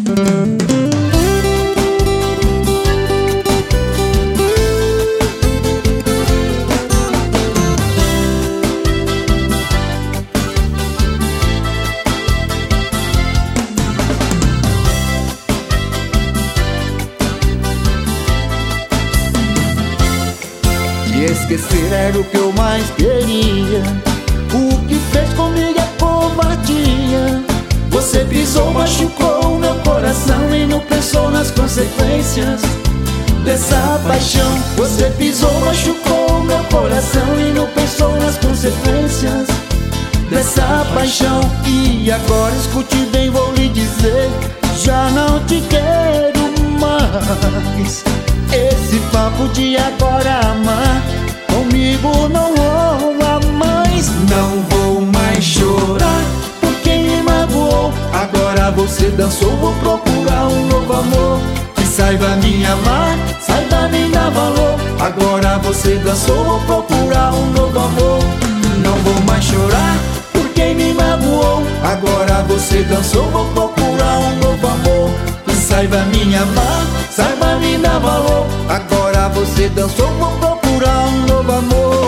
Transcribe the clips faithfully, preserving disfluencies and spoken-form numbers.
E esquecer era o que eu mais queria. O que fez comigo é covardia. Você pisou, machucou o meu coração e não pensou nas consequências dessa paixão. Você pisou, machucou o meu coração e não pensou nas consequências dessa paixão. E agora escute bem, vou lhe dizer, já não te quero mais. Esse papo de agora amar comigo não rola mais. Não vou mais chorar por quem me magoou. Agora você dançou, vou procurar um novo amor que saiba me amar, saiba me dar valor. Agora você dançou, vou procurar um novo amor. Não vou mais chorar por quem me magoou. Agora você dançou, vou procurar um novo amor que saiba me amar, saiba me dar valor. Agora você dançou, vou procurar um novo amor.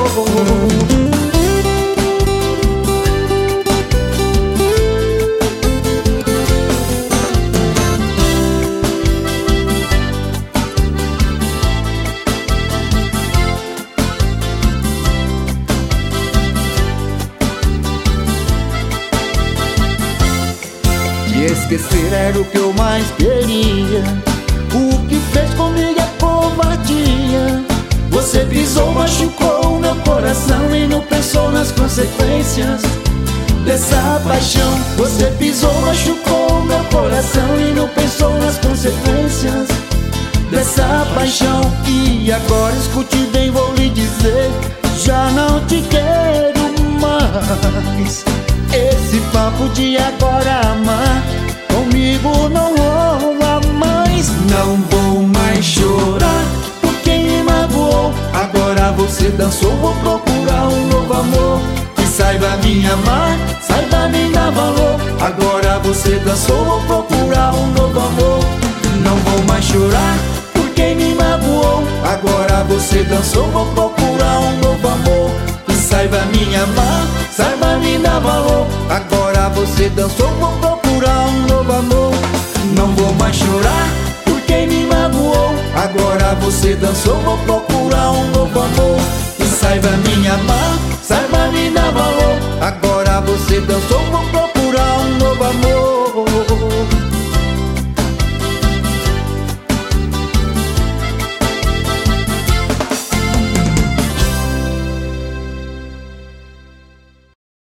E esquecer era o que eu mais queria. O que fez comigo é covardia. Você pisou, machucou o meu coração e não pensou nas consequências dessa paixão. Você pisou, machucou o meu coração e não pensou nas consequências dessa paixão. E agora escute bem, vou lhe dizer, já não te quero mais. Esse papo de agora amar comigo não rola mais. Não vou mais chorar por quem me magoou. Agora você dançou, vou procurar um novo amor que saiba me amar, saiba me dar valor. Agora você dançou, vou procurar um novo amor. Não vou mais chorar por quem me magoou. Agora você dançou, vou procurar um novo amor que saiba me amar, saiba me dar valor. Agora você dançou, vou procurar um novo amor. Não vou mais chorar por quem me magoou. Agora você dançou, vou procurar um novo amor que saiba me amar, saiba me dar valor. Agora você dançou, vou